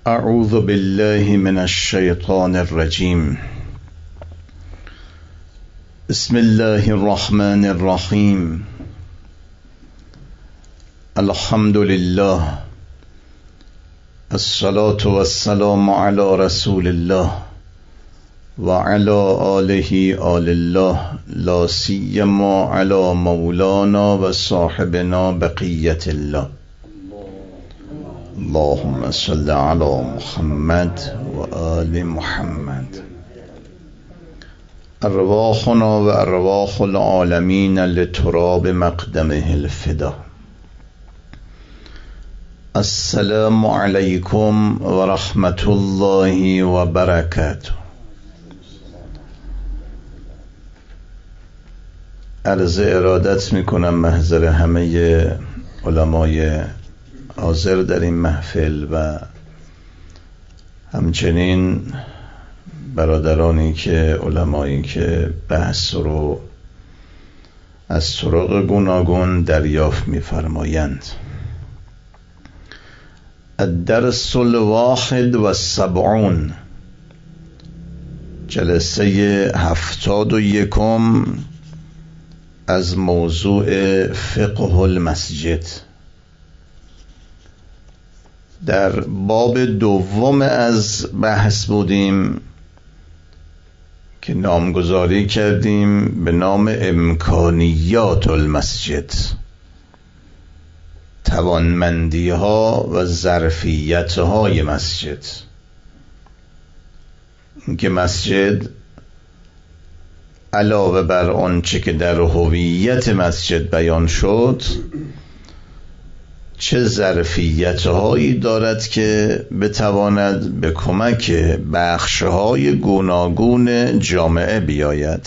اعوذ بالله من الشیطان الرجیم. بسم الله الرحمن الرحیم. الحمد لله، الصلاة والسلام علی رسول الله و علی آله آل الله، لا سیما علی مولانا و صاحبنا بقیت الله. اللهم صل علی محمد و آل محمد. ارواحنا و ارواح العالمین لتراب مقدمه الفدا. السلام علیکم و رحمت الله و برکاته. عرض ارادت میکنم محضر همه علمای حاضر در این محفل و همچنین برادرانی که علمایی که بحث رو از طرق گوناگون دریافت می‌فرمایند. الدرس الواحد و السبعون، جلسه 71 از موضوع فقه المسجد. در باب دوم از بحث بودیم که نامگذاری کردیم به نام امکانیات المسجد، توانمندی ها و ظرفیت های مسجد. اینکه مسجد علاوه بر آنچه که در هویت مسجد بیان شد، چه ظرفیت‌هایی دارد که بتواند به کمک بخش‌های گوناگون جامعه بیاید.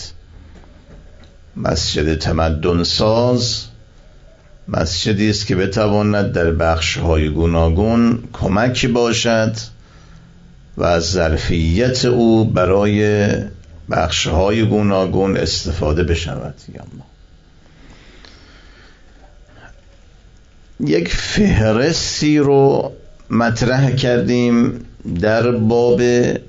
مسجد تمدن ساز مسجدی است که بتواند در بخش‌های گوناگون کمک باشد و از ظرفیت او برای بخش‌های گوناگون استفاده بشود. یک فهرستی رو مطرح کردیم در باب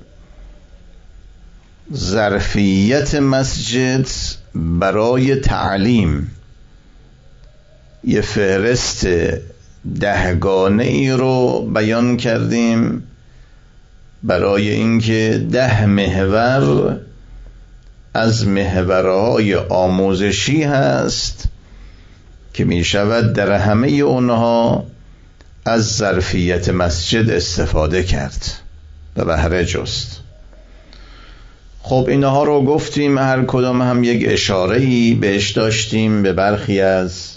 ظرفیت مسجد برای تعلیم. یه فهرست 10گانه ای رو بیان کردیم برای اینکه 10 محور از محورهای آموزشی هست که می شود در همه اونها از ظرفیت مسجد استفاده کرد و بهره جست. خب اینها رو گفتیم، هر کدام هم یک اشاره‌ای بهش داشتیم به برخی از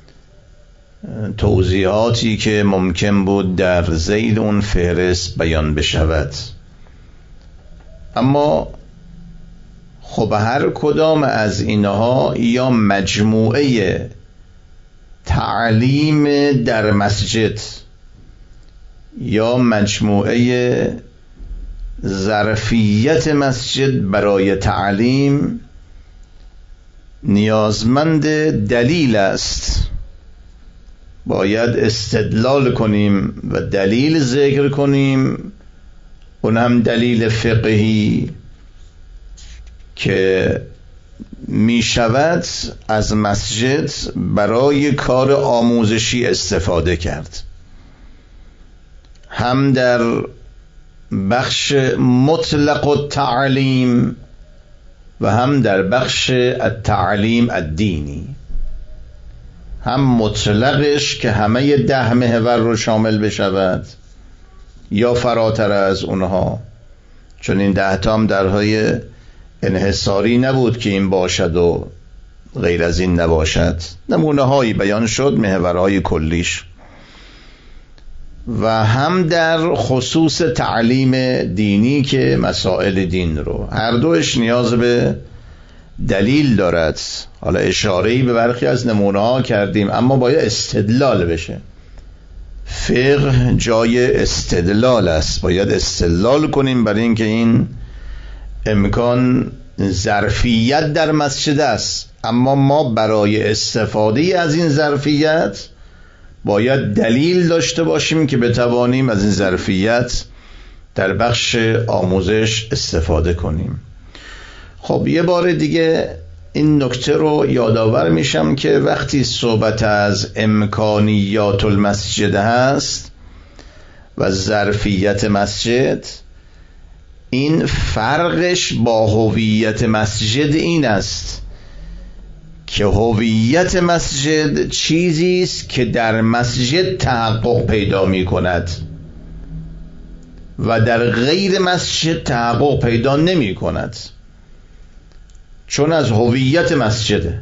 توضیحاتی که ممکن بود در ذیل اون فهرست بیان بشود. اما خب هر کدام از اینها یا مجموعه تعلیم در مسجد یا مجموعه ظرفیت مسجد برای تعلیم نیازمند دلیل است. باید استدلال کنیم و دلیل ذکر کنیم، اون هم دلیل فقهی که می شود از مسجد برای کار آموزشی استفاده کرد، هم در بخش مطلق التعلیم و هم در بخش التعلیم الدینی. هم مطلقش که همه 10 محور رو شامل بشود یا فراتر از اونها، چون این 10 تا هم درهای انحصاری نبود که این باشد و غیر از این نباشد. نمونه هایی بیان شد، محورهای کلیش. و هم در خصوص تعلیم دینی که مسائل دین رو، هر دوش نیاز به دلیل دارد. حالا اشاره‌ای به برخی از نمونه ها کردیم، اما باید استدلال بشه. فقه جای استدلال است، باید استدلال کنیم برای اینکه این امکان ظرفیت در مسجد است، اما ما برای استفاده از این ظرفیت باید دلیل داشته باشیم که بتوانیم از این ظرفیت در بخش آموزش استفاده کنیم. خب یه بار دیگه این نکته رو یادآور میشم که وقتی صحبت از امکانیات المسجد هست و ظرفیت مسجد، این فرقش با هویت مسجد این است که هویت مسجد چیزی است که در مسجد تحقق پیدا می کند و در غیر مسجد تحقق پیدا نمی کند، چون از هویت مسجده.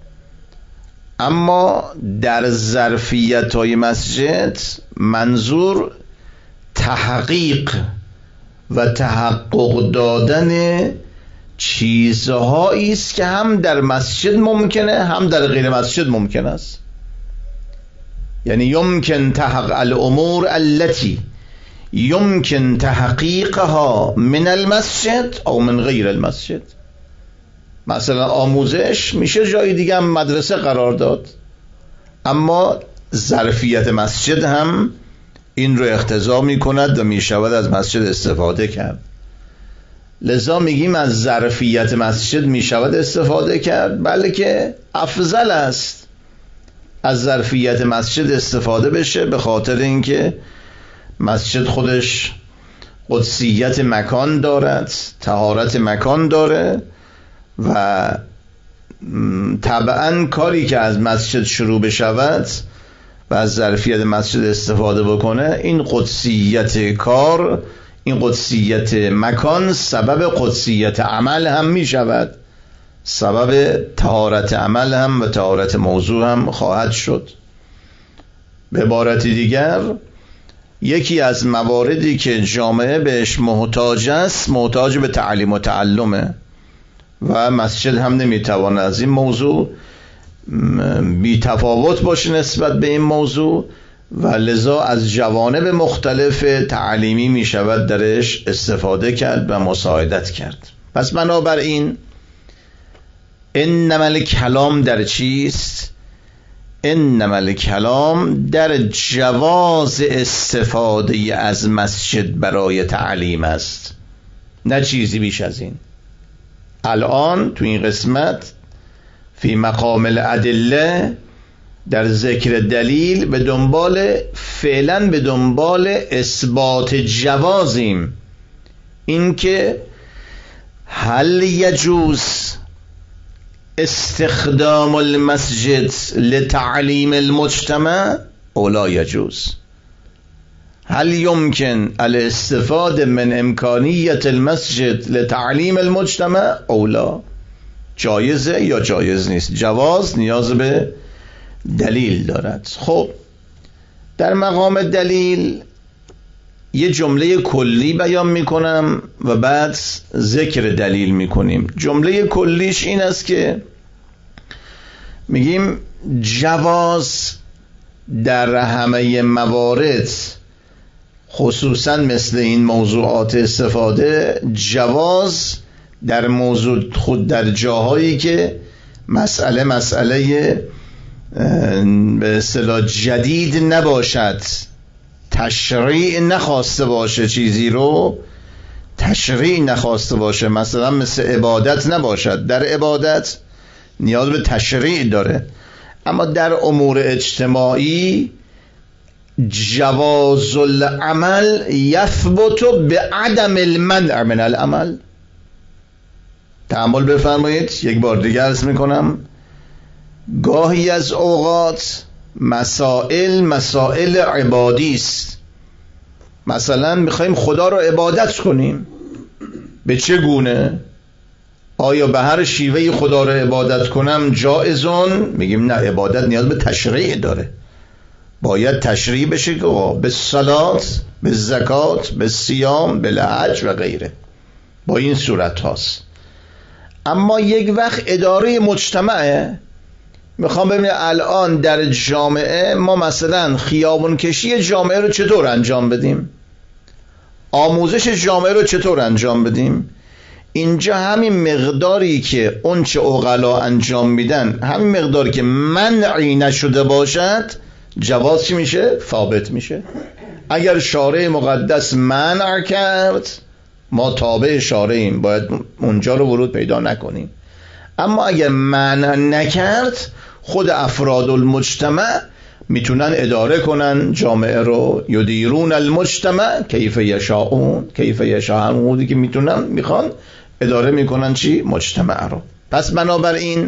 اما در ظرفیت های مسجد منظور تحقیق و تحقق دادن چیزهایی است که هم در مسجد ممکنه هم در غیر مسجد ممکن است. یعنی یمکن تحقق الامور التي یمکن تحقیقها من المسجد او من غیر المسجد. مثلا آموزش میشه جای دیگه هم مدرسه قرار داد، اما ظرفیت مسجد هم این رو اقتضا میکند و میشود از مسجد استفاده کرد. لذا میگیم از ظرفیت مسجد میشود استفاده کرد، بلکه افضل است از ظرفیت مسجد استفاده بشه، به خاطر اینکه مسجد خودش قدسیت مکان دارد، طهارت مکان داره و طبعا کاری که از مسجد شروع بشود و از ظرفیت مسجد استفاده بکنه، این قدسیت کار، این قدسیت مکان سبب قدسیت عمل هم می شود، سبب طهارت عمل هم و طهارت موضوع هم خواهد شد. به عبارت دیگر یکی از مواردی که جامعه بهش محتاج است، محتاج به تعلیم و تعلمه و مسجد هم نمیتواند از این موضوع بی تفاوت باشه نسبت به این موضوع و لذا از جوانب مختلف تعلیمی می شود درش استفاده کرد و مساعدت کرد. پس بنابراین انما الکلام در چیست؟ انما الکلام در جواز استفاده از مسجد برای تعلیم است، نه چیزی بیش از این. الان تو این قسمت فی مقام الادله در ذکر دلیل به دنبال، فعلا به دنبال اثبات جوازیم، اینکه هل یجوز استخدام المسجد لتعلیم المجتمع او لا یجوز. هل يمكن الاستفاده من امکانیت المسجد لتعلیم المجتمع او لا؟ جایزه یا جایز نیست؟ جواز نیاز به دلیل دارد. خب در مقام دلیل یه جمله کلی بیان میکنم و بعد ذکر دلیل میکنیم. جمله کلیش این است که میگیم جواز در همه موارد، خصوصا مثل این موضوعات استفاده، جواز در موضوع خود در جاهایی که مسئله به اصطلاح جدید نباشد، تشریع نخواسته باشه، چیزی رو تشریع نخواسته باشه، مثلا مثل عبادت نباشد. در عبادت نیاز به تشریع داره، اما در امور اجتماعی جواز العمل یثبت بعدم المنع من العمل. تأمل بفرمایید، یک بار دیگه عرض میکنم. گاهی از اوقات مسائل عبادی است. مثلا میخوایم خدا رو عبادت کنیم، به چه گونه؟ آیا به هر شیوهی خدا رو عبادت کنم جایزون؟ میگیم نه، عبادت نیاز به تشریع داره، باید تشریع بشه که به صلات، به زکات، به صیام، به حج و غیره، با این صورت هاست. اما یک وقت اداره مجتمعه، میخوام ببینم الان در جامعه ما مثلا خیابون کشی جامعه رو چطور انجام بدیم، آموزش جامعه رو چطور انجام بدیم. اینجا همین مقداری که اون چه عقلا انجام میدن، همین مقداری که منعی نشده باشد، جواز چی میشه؟ ثابت میشه. اگر شارع مقدس منع کرد ما تابع شارعیم، باید اونجا رو ورود پیدا نکنیم. اما اگر منع نکرد خود افراد المجتمع میتونن اداره کنن جامعه رو. یدیرون المجتمع کیف یشاءون، کیف یشاءون، اونی که میخوان اداره میکنن چی؟ مجتمع رو. پس بنابراین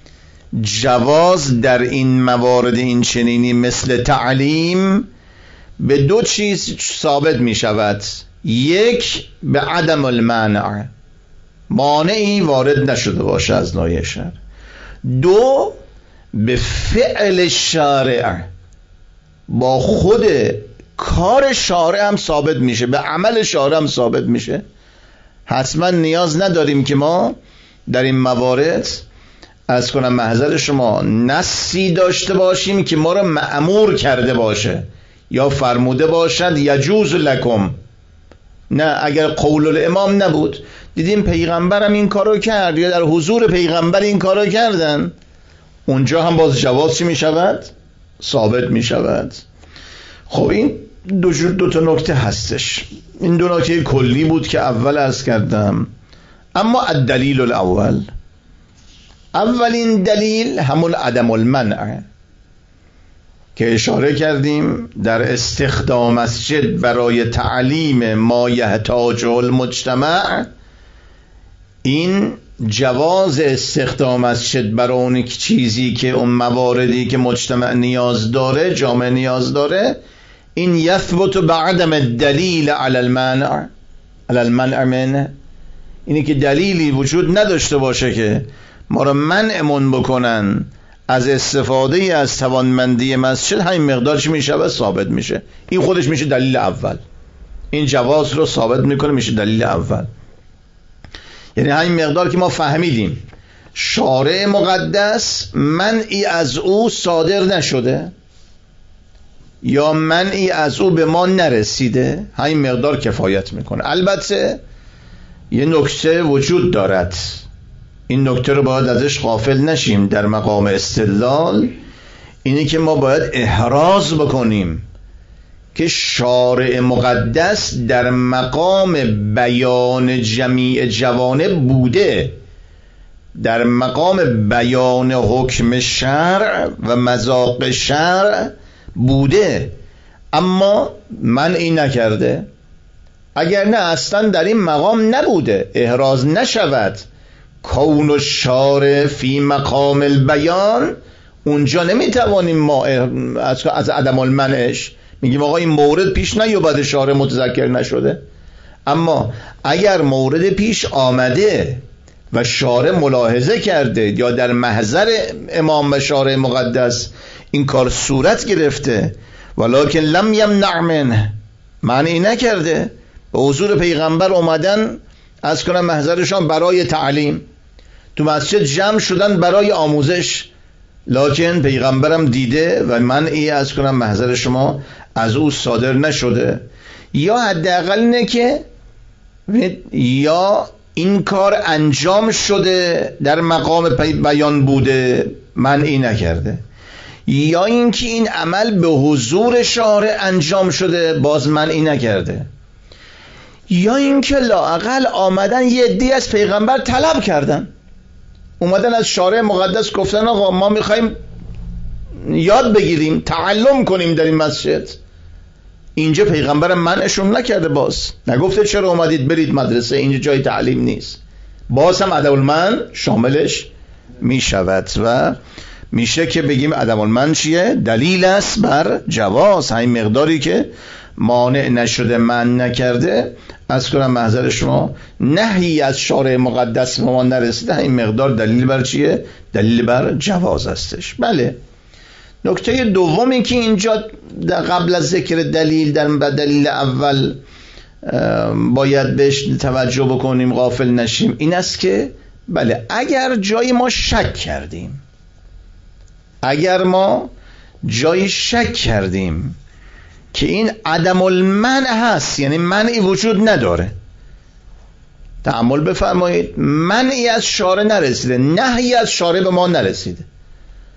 جواز در این موارد این چنینی مثل تعلیم به دو چیز ثابت می شود. یک، به عدم المانع، مانعی وارد نشده باشه از نوع شرع. دو، به فعل شارع، با خود کار شارع هم ثابت میشه، به عمل شارع هم ثابت میشه. حتما نیاز نداریم که ما در این موارد از کنم محضر شما نصی داشته باشیم که ما را مأمور کرده باشه یا فرموده باشد یجوز لکم. نه، اگر قول الامام نبود، دیدیم پیغمبرم این کارو کرد یا در حضور پیغمبر این کارو کردن، اونجا هم باز جواز چی می شود؟ ثابت می شود. خب این دو تا نکته هستش. این دو نکته کلی بود که اول عرض کردم. اما الدلیل الاول، اولین دلیل همون عدم المنع که اشاره کردیم در استخدام مسجد برای تعلیم ما یحتاج المجتمع. این جواز استخدام مسجد برای اون چیزی که اون مواردی که مجتمع نیاز داره، جامعه نیاز داره، این یثبت بعدم الدلیل علی المنع، علی المنع منه، اینی که دلیلی وجود نداشته باشه که ما رو منعمون بکنن از استفاده از توانمندی مسجد، همین مقدار چی میشه و ثابت میشه. این خودش میشه دلیل اول، این جواز رو ثابت میکنه، میشه دلیل اول. یعنی همین مقدار که ما فهمیدیم شارع مقدس منعی از او صادر نشده یا منعی از او به ما نرسیده، همین مقدار کفایت میکنه. البته یه نکته وجود دارد، این نکته رو باید ازش غافل نشیم در مقام استدلال، اینی که ما باید احراز بکنیم که شارع مقدس در مقام بیان جمیع جوانب بوده، در مقام بیان حکم شرع و مذاق شرع بوده، اما منعی نکرده. اگر نه اصلا در این مقام نبوده، احراز نشود کون الشارع فی مقام البیان، اونجا نمیتوانیم ما از عدم المنعش میگیم آقا این مورد پیش نیومده، شارع متذکر نشده. اما اگر مورد پیش آمده و شارع ملاحظه کرده یا در محضر امام و شارع مقدس این کار صورت گرفته ولکن لم یمنع منه، معنی نکرده، به حضور پیغمبر اومدن از کنم محضرشان برای تعلیم، تو مسجد جمع شدن برای آموزش، لکن پیغمبرم دیده و منعی از کنم محضر شما از او صادر نشده، یا حداقل اینه که یا این کار انجام شده در مقام بیان بوده منعی نکرده، یا اینکه این عمل به حضور شارع انجام شده باز منعی نکرده، یا اینکه لااقل آمدن یه عده‌ای از پیغمبر طلب کردن، اومدن از شارع مقدس گفتن آقا ما میخوایم یاد بگیریم، تعلم کنیم در این مسجد. اینجا پیغمبر منعشون نکرده، باز نگفته چرا اومدید برید مدرسه، اینجا جای تعلیم نیست، باز هم عدم المنع شاملش میشود و میشه که بگیم عدم المنع چیه؟ دلیل است بر جواز، همین مقداری که مانع نشده، منع نکرده، از کنم محضر شما نهی از شارع مقدس به ما نرسیده، این مقدار دلیل بر چیه؟ دلیل بر جواز هستش. بله. نکته دومی که اینجا قبل از ذکر دلیل در دلیل اول باید بهش توجه بکنیم، غافل نشیم، این است که بله اگر جای ما شک کردیم، اگر ما جای شک کردیم که این عدم المنع هست، یعنی منعی وجود نداره، تأمل بفرمایید، منعی از شارع نرسیده، نهی از شارع به ما نرسیده،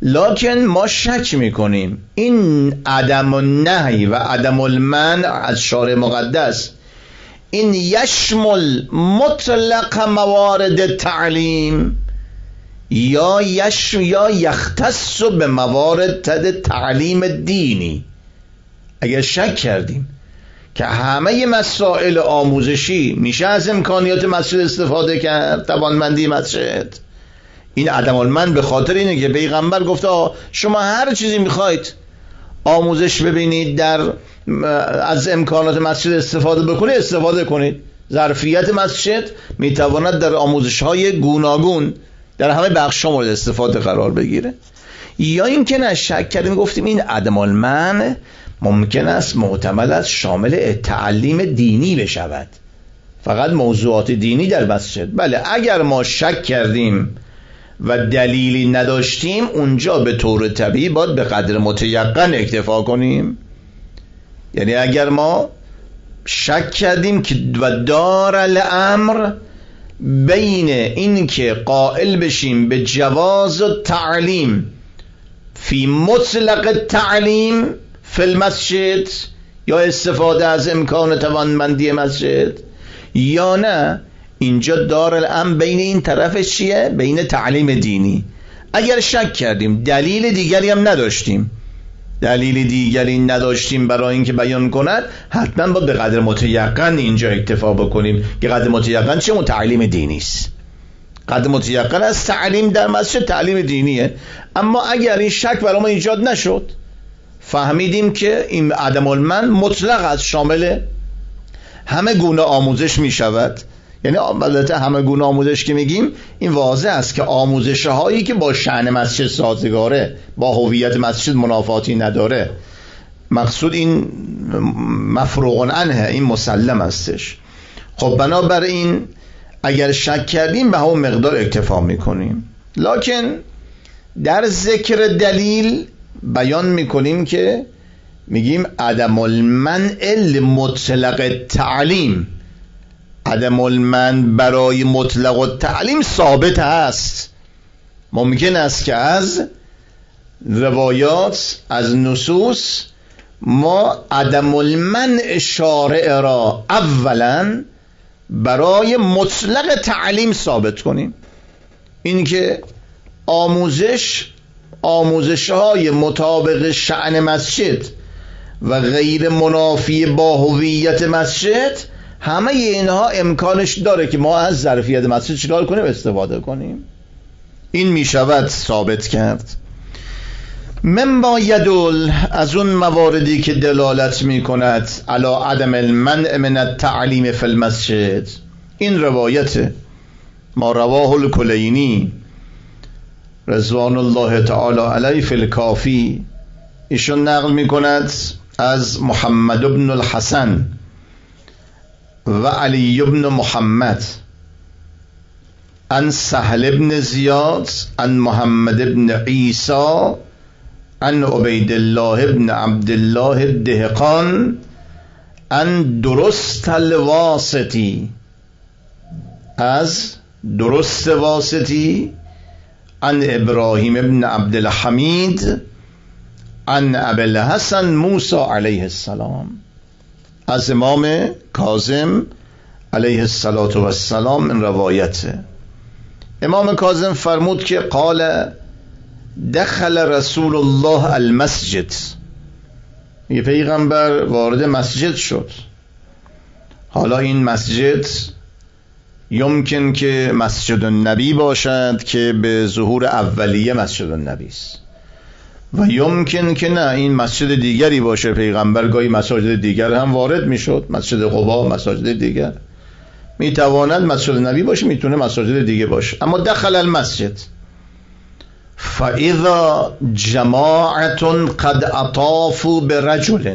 لکن ما شک میکنیم این عدم النهی و عدم المنع از شارع مقدس این یشمل مطلق موارد تعلیم یا یختص به موارد تعلیم دینی. اگر شک کردیم که همه مسائل آموزشی میشه از امکانیات مسجد استفاده کرد، توانمندی مسجد، این عدم المنع به خاطر اینه که پیغمبر گفته شما هر چیزی میخواید آموزش ببینید در از امکانات مسجد استفاده کنید. ظرفیت مسجد میتواند در آموزش های گوناگون در همه بخش مورد استفاده قرار بگیره. یا اینکه نه شک کردیم گفتیم این عدم المنع ممکن است محتمل است شامل تعلیم دینی بشود، فقط موضوعات دینی در مسجد. بله اگر ما شک کردیم و دلیلی نداشتیم اونجا به طور طبیعی باید به قدر متیقن اکتفا کنیم. یعنی اگر ما شک کردیم که و دار الامر بین این که قائل بشیم به جواز تعلیم فی مطلق تعلیم فی المسجد یا استفاده از امکان توانمندی مسجد، یا نه اینجا دار الامر بین این طرف چیه؟ بین تعلیم دینی. اگر شک کردیم دلیل دیگری هم نداشتیم برای اینکه بیان کند، حتما باید به قدر متیقن اینجا اکتفا بکنیم که قدر متیقن چه؟ تعلیم دینی است. قدر متیقن از تعلیم در مسجد تعلیم دینیه. اما اگر این شک برای ما ایجاد نشد، فهمیدیم که این عدم المنع مطلق از شامل همه گونه آموزش می شود. یعنی البته همه گونه آموزش که میگیم این واضح است که آموزش هایی که با شأن مسجد سازگاره، با هویت مسجد منافاتی نداره، مقصود این مفروغ عنه، این مسلم استش. خب بنابراین اگر شک کردیم به همون مقدار اکتفا میکنیم. لکن در ذکر دلیل بیان میکنیم که میگیم عدم المنع لمطلق تعلیم، عدم المنع برای مطلق التعلیم ثابت است. ممکن است که از روایات، از نصوص ما عدم المنع شارع را اولا برای مطلق تعلیم ثابت کنیم. این که آموزش‌های مطابق شأن مسجد و غیر منافی با هویت مسجد، همه اینها امکانش داره که ما از ظرفیت مسجد چیکار کنیم؟ استفاده کنیم. این می شود ثابت کرد. من با یدل، از اون مواردی که دلالت می کند علی عدم المنع من التعلیم فی المسجد، این روایت ما رواه الکلینی رضوان الله تعالی علیه فی الکافی، ایشون نقل می کند از محمد بن الحسن و علی بن محمد عن سهل بن زیاد عن محمد بن عیسی عن عبید الله بن عبدالله الدهقان عن درست الواسطی، از درست واسطی عن ابراهیم بن عبدالحمید عن ابی الحسن موسی علیه السلام، از امام کاظم علیه السلام این روایته. امام کاظم فرمود که قال دخل رسول الله المسجد، یه پیغمبر وارد مسجد شد. حالا این مسجد یمکن که مسجد النبی باشد که به ظهور اولیه مسجد النبی است، و یمکن که نه این مسجد دیگری باشه. پیغمبر گاهی مساجد دیگر هم وارد میشد، مسجد قبا، مساجد دیگر، میتواند مسجد نبی باشه، میتونه مساجد دیگه باشه. اما دخل المسجد فاذا جماعت قد اطافوا برجل،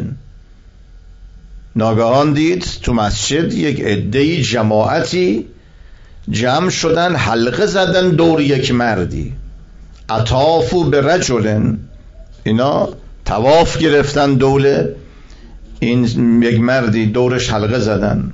ناگهان دید تو مسجد یک عده جماعتی جمع شدن، حلقه زدن دور یک مردی. اطافوا برجل، اینا طواف گرفتن دور این یک مردی، دورش حلقه زدن.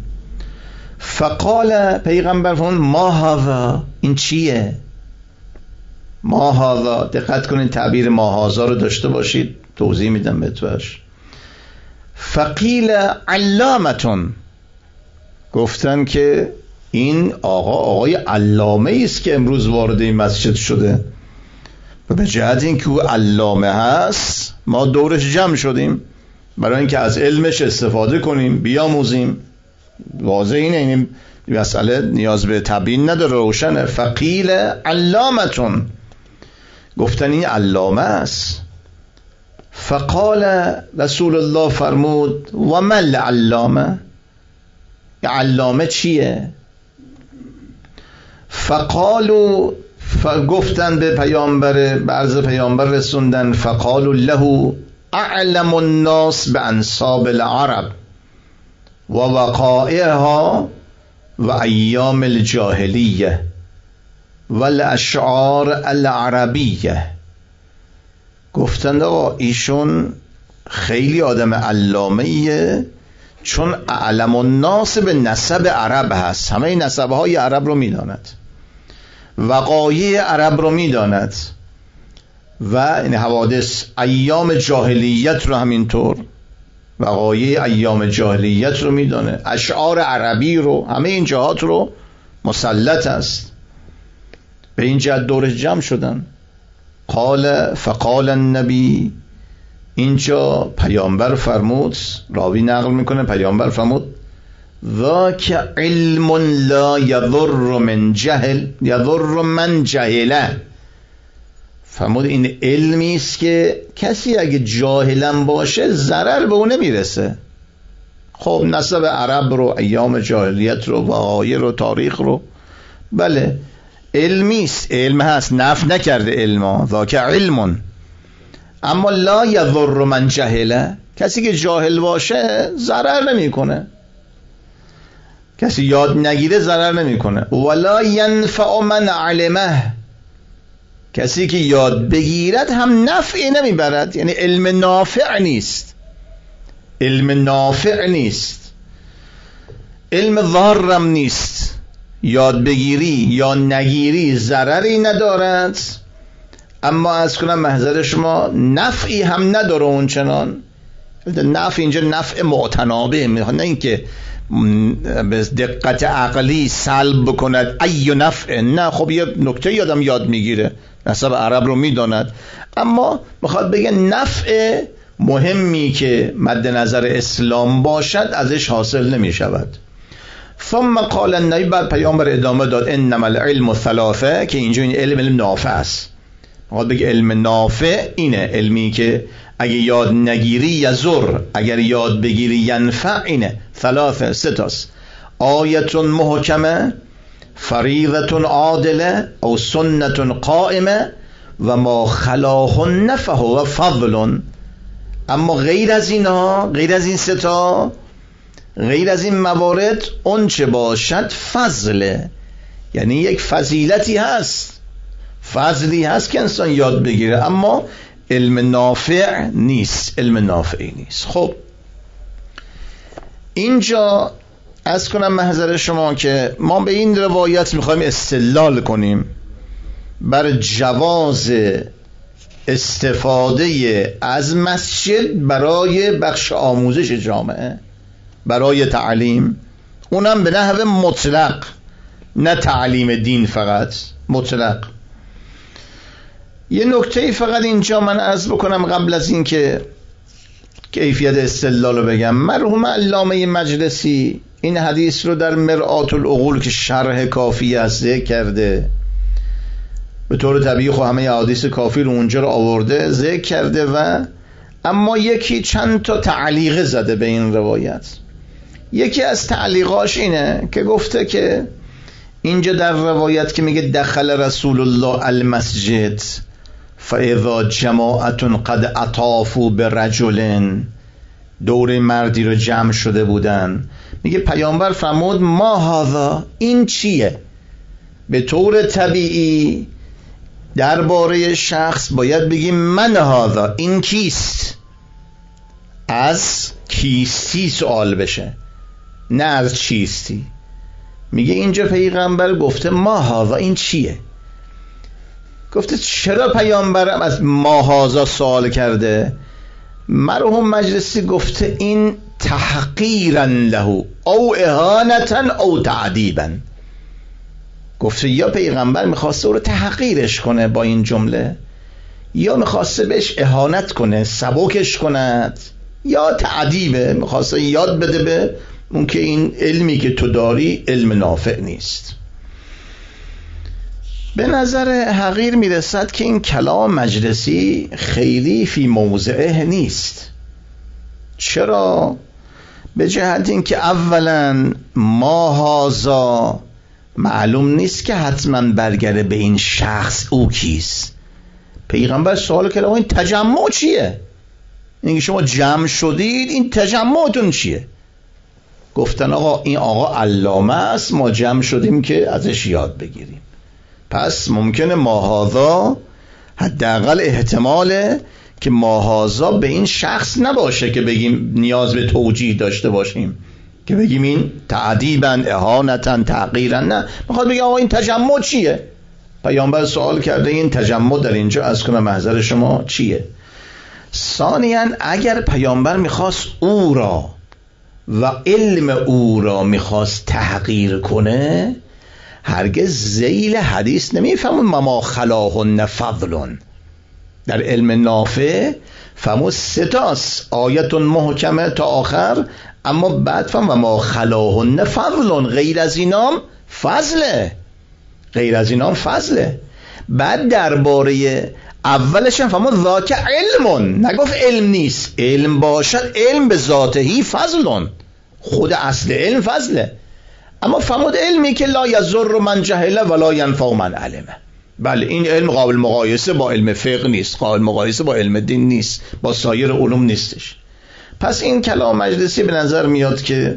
فقال، پیغمبر فرمود ما هذا، این چیه؟ ما هذا، دقت کنید تعبیر ما هذا رو داشته باشید، توضیح میدم بهتوش. فقیل علامتون، گفتن که این آقای علامه است که امروز وارد این مسجد شده و به جهت اینکه او علامه هست ما دورش جمع شدیم برای اینکه از علمش استفاده کنیم، بیاموزیم. واضح اینه، این مسئله نیاز به تبیین نداره، روشنه. فقیل علامتون، گفتن این علامه است. فقال رسول الله فرمود و مل علامه، علامه چیه؟ فقالوا، گفتن به پیامبر، بعض پیامبر رسوندن، فقالوا له اعلم الناس بانساب العرب و وقائعها و ایام الجاهلیه و الاشعار العربیه. گفتن آقا ایشون خیلی آدم علامه‌ایه، چون اعلم الناس به نسب عرب هست، همه نسب‌های عرب رو میداند، وقایع عرب رو میداند و این حوادث ایام جاهلیت رو همینطور، وقایع ایام جاهلیت رو میدانه، اشعار عربی رو، همه این جهات رو مسلط است. به این جهت دورش جمع شدن. فقال النبی، اینجا پیامبر فرمود، راوی نقل میکنه، پیامبر فرمود ذاک علم لا یضر من جهله. فرمود این علمی است که کسی اگه جاهلم باشه ضرر به اون نمیرسه. خب نسب عرب رو، ایام جاهلیت رو، وقایع رو، تاریخ رو، بله علمی است، علم هست، نفی نکرده علم، ذاک علم، اما لا یضر من جهله، کسی که جاهل باشه ضرر نمیکنه، کسی یاد نگیره ضرر نمیکنه. ولا ینفع من علمه، کسی که یاد بگیرد هم نفعی نمیبرد، یعنی علم نافع نیست، علم نافع نیست، علم ضارم نیست، یاد بگیری یا نگیری ضرری ندارد، اما از کنم محضر شما نفعی هم نداره اون چنان. نفع اینجا نفع معتنابه، نه اینکه به دقت عقلی سلب بکند ای نفع، نه، خب یه نکته یادم یاد میگیره، نسب عرب رو میداند، اما میخواد بگه نفع مهمی که مد نظر اسلام باشد ازش حاصل نمیشود. ثم قال النبی، بعد پیامبر ادامه داد انما العلم ثلاثه، که اینجا این علم نافع است. میخواد بگه علم نافع اینه، علمی که اگه یاد نگیری یضر، اگر یاد بگیری ینفع. اینه ثلاثه، ستاست: آیت محکمه، فریضه عادله او سنت قائمه و ما خلاه نفه و فضل. اما غیر از اینها، غیر از این ستا، غیر از این موارد، اون چه باشد فضله، یعنی یک فضیلتی هست، فضلی هست که انسان یاد بگیره، اما علم نافع نیست، علم نافعی نیست. خب اینجا از کنم محضر شما که ما به این روایت میخوایم استدلال کنیم بر جواز استفاده از مسجد برای بخش آموزش جامعه، برای تعلیم، اونم به نحو مطلق، نه تعلیم دین فقط، مطلق. یه نکته فقط اینجا من عرض بکنم قبل از این که کیفیت استدلال رو بگم. مرحوم علامه مجلسی این حدیث رو در مرآت العقول که شرح کافی است ذکر کرده، به طور طبیعی خب همه حدیث کافی رو اونجا رو آورده ذکر کرده، و اما یکی چند تا تعلیق زده به این روایت. یکی از تعلیقاش اینه که گفته که اینجا در روایت که میگه دخل رسول الله المسجد فاذا جماعت قد اطافوا برجل، دور مردی رو جمع شده بودن، میگه پیامبر فرمود ما هذا، این چیه؟ به طور طبیعی درباره شخص باید بگیم من هذا، این کیست؟ از کیستی سوال بشه، نه از چیستی. میگه اینجا پیغمبر گفته ما هذا، این چیه؟ گفته چرا پیامبرم از ماهازا سوال کرده؟ مرحوم مجلسی گفته این تحقیرا له او اهانتا او تعذیبا. گفته یا پیغمبر میخواسته او رو تحقیرش کنه با این جمله، یا میخواسته بهش اهانت کنه، سبکش کند، یا تعذیبه، میخواسته یاد بده به اون که این علمی که تو داری علم نافع نیست. به نظر حقیر میرسد که این کلام مجلسی خیلی فی موضعه نیست. چرا؟ به جهت این که اولا ماهازا معلوم نیست که حتما برگره به این شخص او کیست. پیغمبر سوال کرده این تجمع چیه؟ اینکه شما جمع شدید این تجمعتون چیه؟ گفتن آقا این آقا علامه است، ما جمع شدیم که ازش یاد بگیریم. پس ممکنه ماهازا حداقل احتماله که ماهازا به این شخص نباشه که بگیم نیاز به توجیه داشته باشیم که بگیم این تعذیبا اهانتا تحقیرا. نه، میخواد بگه آقا این تجمع چیه؟ پیامبر سوال کرده این تجمع در اینجا از کنه محضر شما چیه؟ ثانیاً اگر پیامبر میخواست او را و علم او را میخواست تحقیر کنه، هرگز ذیل حدیث نمیفهمون ما خلاهن فضلون. در علم نافع فهمون ستاست، آیت محکمه تا آخر، اما بعد فهم و ما خلاهن فضلون، غیر از اینام فضله، غیر از اینام فضله. بعد درباره اولش هم فهمون ذاک علمون، نگفت علم نیست، علم باشد علم به ذاتهی فضلون، خود اصل علم فضله. اما فهمود علمی که لا یضر من جهل ولا ینفع من علمه. بله این علم قابل مقایسه با علم فقه نیست، قابل مقایسه با علم دین نیست، با سایر علوم نیستش. پس این کلام مجلسی به نظر میاد که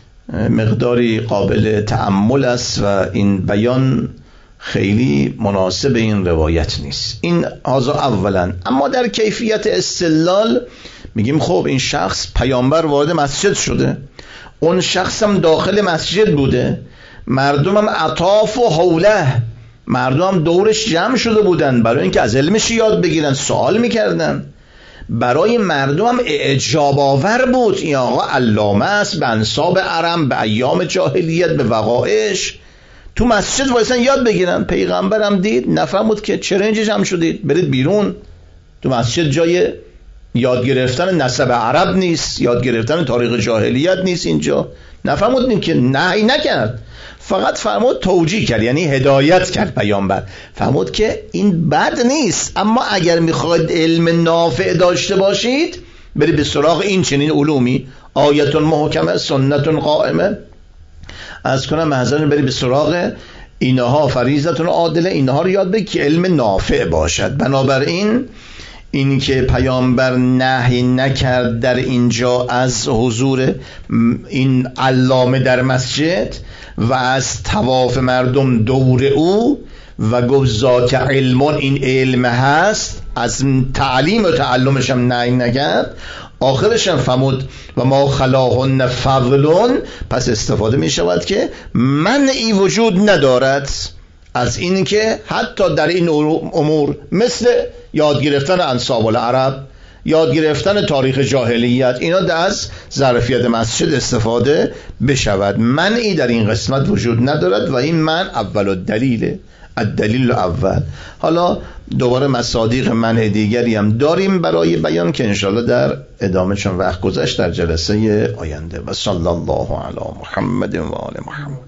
مقداری قابل تأمل است و این بیان خیلی مناسب این روایت نیست. این هذا اولا. اما در کیفیت استدلال میگیم خب این شخص پیامبر وارد مسجد شده، اون شخص هم داخل مسجد بوده، مردم هم اطاف و حوله، مردم هم دورش جمع شده بودن برای اینکه از علمش یاد بگیرن، سوال میکردن. برای مردم هم اعجاب آور بود این آقا علامه است، به انساب عرم، به ایام جاهلیت، به وقایعش تو مسجد وایسن یاد بگیرن. پیغمبرم دید نفهمود که چرا اینجا جمع شدید، برید بیرون، تو مسجد جای یاد گرفتن نسب عرب نیست، یاد گرفتن تاریخ جاهلیت نیست. اینجا نفهمود که نهی نکرد، فقط فرمود توجیه کرد، یعنی هدایت کرد. پیامبر فرمود که این بد نیست، اما اگر میخواید علم نافع داشته باشید برید به سراغ این چنین علومی، آیت محکمه، سنت قائمه، از کنم محضر برید به سراغ اینها، فریضتون عادله، اینها رو یاد بگید که علم نافع باشد. بنابراین این که پیامبر نهی نکرد در اینجا از حضور این علامه در مسجد و از طواف مردم دور او و گفت ذات علمون، این علم هست، از تعلیم و تعلمش هم نهی نکرد، آخرش هم فرمود و ما خلاهن فضلون. پس استفاده می شود که منعی وجود ندارد از این که حتی در این امور مثل یاد گرفتن انساب العرب، یاد گرفتن تاریخ جاهلیت، اینا از ظرفیت مسجد استفاده بشود. منعی در این قسمت وجود ندارد و این من اول الدلیل اول. حالا دوباره مصادیق منع دیگری هم داریم برای بیان که انشاءالله در ادامه، چون وقت گذشت، در جلسه آینده. و صلی الله علی محمد و آل محمد.